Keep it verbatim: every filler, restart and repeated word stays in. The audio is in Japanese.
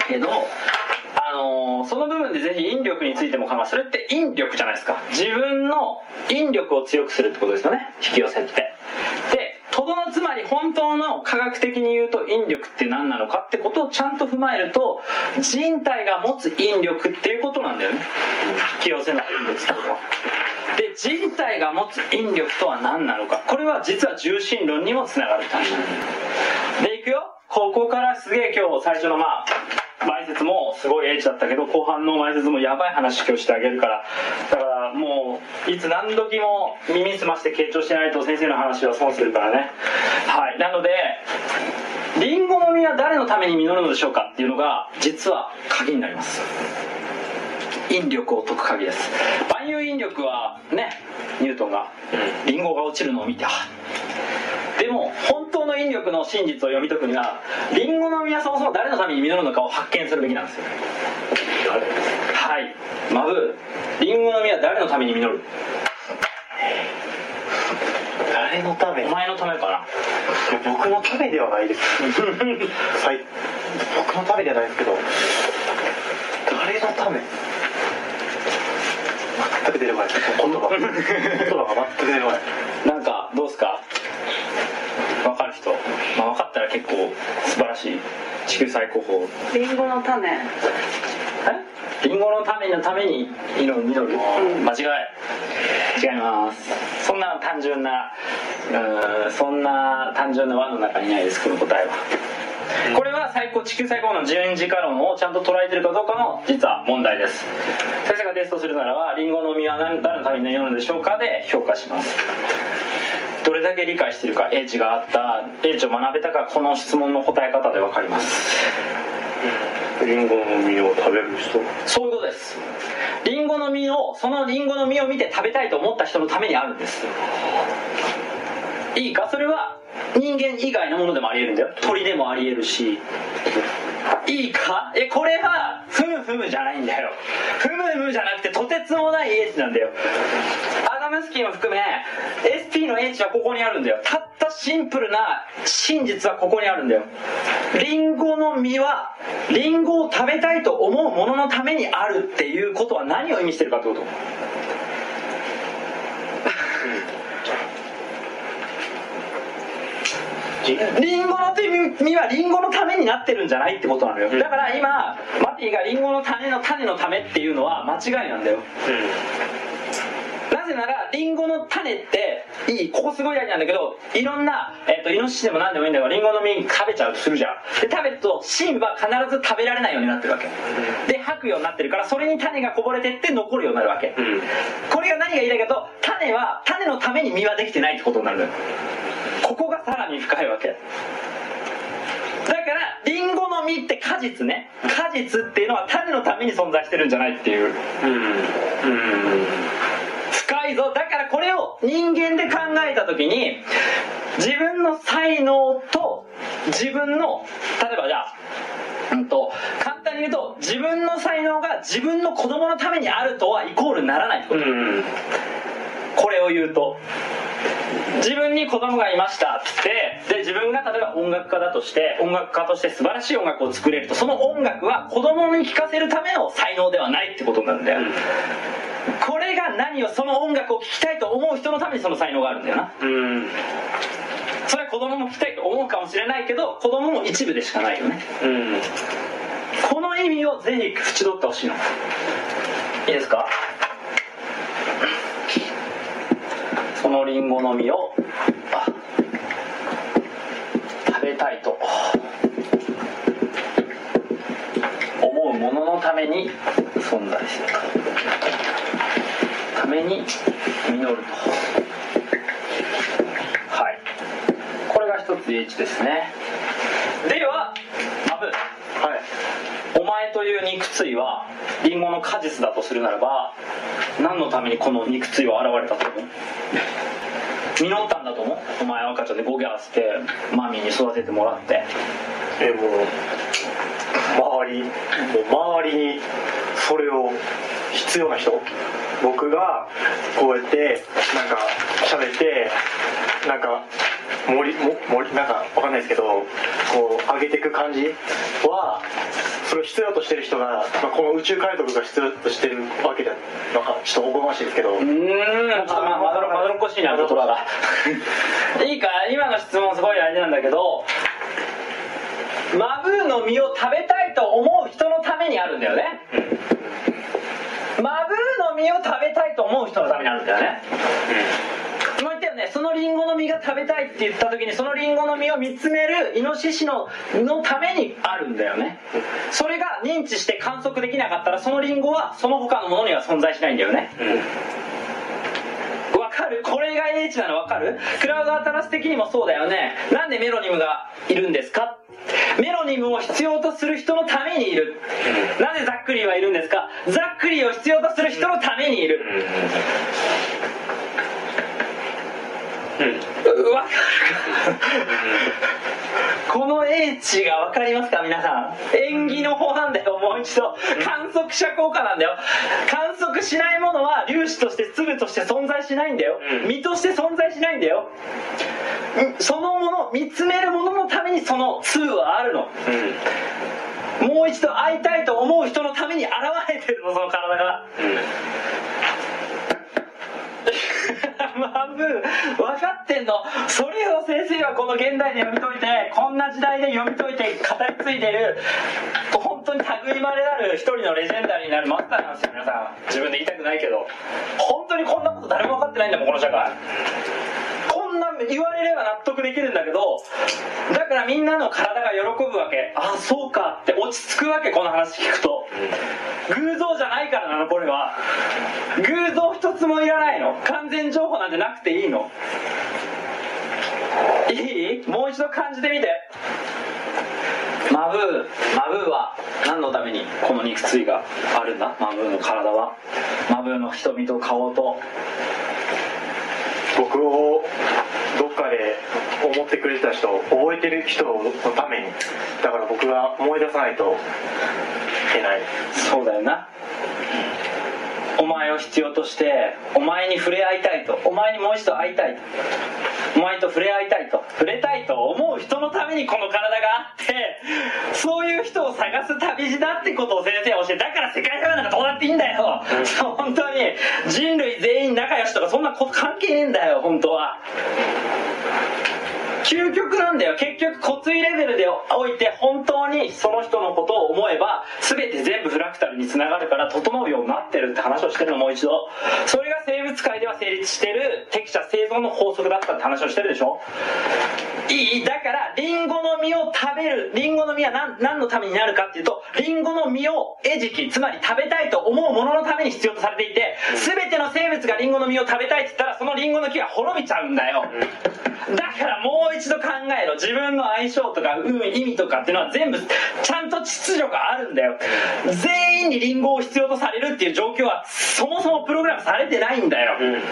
けど、あのー、その部分でぜひ引力についても考え、それって引力じゃないですか。自分の引力を強くするってことですよね、引き寄せって。で、とどのつまり本当の科学的に言うと引力って何なのかってことをちゃんと踏まえると、人体が持つ引力っていうことなんだよね、引き寄せの引力ってことは。で、人体が持つ引力とは何なのか、これは実は重心論にもつながる感じで、いくよ。ここからすげえ今日最初のまあ前説もすごい H だったけど、後半の前説もやばい話今日してあげるから、だからもういつ何時も耳すまして傾聴してないと先生の話は損するからね。はい。なので、リンゴの実は誰のために実るのでしょうかっていうのが実は鍵になります。引力を解く鍵です。万有引力はね、ニュートンがリンゴが落ちるのを見て、でも本当の引力の真実を読み解くには、リンゴの実はそもそも誰のために実るのかを発見するべきなんですよ。はい、マブー、リンゴの実は誰のために実る？ 誰のため？ お前のためかな。 僕のためではないです僕のためではないですけど、誰のため？全く出れない。言葉言葉が全く出れない。 なんかどうすか、分かる人、まあ、分かったら結構素晴らしい。地球最高峰。 リンゴの種。え？ リンゴの種のために実る、実る、うん、間違い違います。そんな単純なうーんそんな単純な輪の中にないです、この答えは。これは最高地球最高の十字架論をちゃんと捉えているかどうかの実は問題です。先生がテストするならば、リンゴの実は何誰のために実るのでしょうかで評価します。どれだけ理解しているか、英知があった、英知を学べたか、この質問の答え方で分かります。 リンゴの実を食べる人？ そういうことです。リンゴの実を、そのリンゴの実を見て食べたいと思った人のためにあるんです。いいか、それは人間以外のものでもあり得るんだよ。鳥でもあり得るし。いいか、え、これはふむふむじゃないんだよ。ふむふむじゃなくてとてつもない英知なんだよ。アダムスキーも含め エスピー の英知はここにあるんだよ。たったシンプルな真実はここにあるんだよ。リンゴの実はリンゴを食べたいと思うもののためにあるっていうことは何を意味してるかってこと。リンゴの実はリンゴのためになってるんじゃないってことなのよ。だから今マティがリンゴの種の種のためっていうのは間違いなんだよ、うん、なぜならリンゴの種っていい、ここすごい大事なんだけど、いろんな、えーと、イノシシでも何でもいいんだけど、リンゴの実食べちゃうとするじゃん。で食べると芯は必ず食べられないようになってるわけ、うん、で吐くようになってるから、それに種がこぼれてって残るようになるわけ、うん、これが何が言いたいかと、種は種のために実はできてないってことになるのよ。ここがさらに深いわけだから、リンゴの実って果実ね、果実っていうのは種のために存在してるんじゃないっていう、うんうん、深いぞ。だからこれを人間で考えた時に、自分の才能と自分の、例えばじゃあ、うんと簡単に言うと、自分の才能が自分の子供のためにあるとはイコールにならないってこと、うん、これを言うと、自分に子供がいましたって、で自分が例えば音楽家だとして、音楽家として素晴らしい音楽を作れると、その音楽は子供に聴かせるための才能ではないってことなんだよ、うん、これが何を、その音楽を聴きたいと思う人のためにその才能があるんだよな、うん、それは子供も聴きたいと思うかもしれないけど、子供も一部でしかないよね、うん、この意味をぜひ縁取ってほしいの。いいですか。そのリンゴの実を食べたいと思うもののために存在するために実ると、はい、これが一つ H ですね。ではマブ、はい、お前という肉対はリンゴの果実だとするならば、何のためにこの肉対は現れたと思う？実ったんだと思う？お前赤ちゃんでゴギャーしてマミーに育ててもらって、 えもう周りもう周りにそれを必要な人、僕がこうやってなんか喋ってなんか盛りも盛りなんかわかんないですけど、こう上げていく感じは、 それを必要としてる人が、まあ、この宇宙海賊が必要としてるわけでなんかちょっとおこがましいですけど、うーん、ちょっとまあまどろまどろっこしいな言葉がいいか、今の質問すごい大事なんだけど、マブーの実を食べたいと思う人のためにあるんだよね。マブーの実を食べたいと思う人のためにあるんだよね。今言ったよね、そのリンゴの実が食べたいって言った時にそのリンゴの実を見つめるイノシシののためにあるんだよね。それが認知して観測できなかったらそのリンゴはその他のものには存在しないんだよね。わかる？これが英知なのわかる？クラウドアタラス的にもそうだよね。なんでメロニムがいるんですか？メロニムを必要とする人のためにいる。なぜザックリーはいるんですか？ザックリーを必要とする人のためにいる。うん、わかるかこの英知がわかりますか皆さん。縁起の法なんだよ。もう一度観測者効果なんだよ。観測しないものは粒子として粒として存在しないんだよ。実として存在しないんだよ。そのもの見つめるもののためにその粒はあるの、うん、もう一度会いたいと思う人のために現れてるの、その体が、うん、マブー分かってんの。それを先生はこの現代で読み解いて、こんな時代で読み解いて語り継いでる本当に類まれなる一人のレジェンダリーになるマスターなんですよ。皆さん自分で言いたくないけど本当にこんなこと誰も分かってないんだもん、この社会。こんな言われれば納得できるんだけど、だからみんなの体が喜ぶわけ。あ、そうかって落ち着くわけ、この話聞くと。偶像じゃないからなの、これは。偶像一つもいらないの。完全情報なんてなくていいの。いい？もう一度感じてみて。マブー、マブーは何のためにこの肉椎があるんだ？マブーの体は、マブーの瞳と顔と。 僕をどっかで思ってくれた人、覚えてる人のために、だから僕が思い出さないといけない。 そうだよな。お前を必要としてお前に触れ合いたいと、お前にもう一度会いたいと、お前と触れ合いたいと、触れたいと思う人のためにこの体があって、そういう人を探す旅路だってことを先生は教えて、だから世界社会なんかどうだっていいんだよ、うん、本当に人類全員仲良しとかそんなこと関係ねえんだよ。本当は究極なんだよ。結局骨髄レベルでおいて本当にその人のことを思えば全て全部フラクタルにつながるから整うようになってるって話をしてるの。もう一度それが生物界では成立してる適者生存の法則だったって話をしてるでしょ。いい？だからリンゴの実を食べる、リンゴの実は 何, 何のためになるかっていうと、リンゴの実を餌食、つまり食べたいと思うもののために必要とされていて、全ての生物がリンゴの実を食べたいって言ったらそのリンゴの木は滅びちゃうんだよ。だからもう一度考えろ。自分の相性とか、うん、意味とかっていうのは全部ちゃんと秩序があるんだよ。全員にリンゴを必要とされるっていう状況はそもそもプログラムされてないんだよ、うん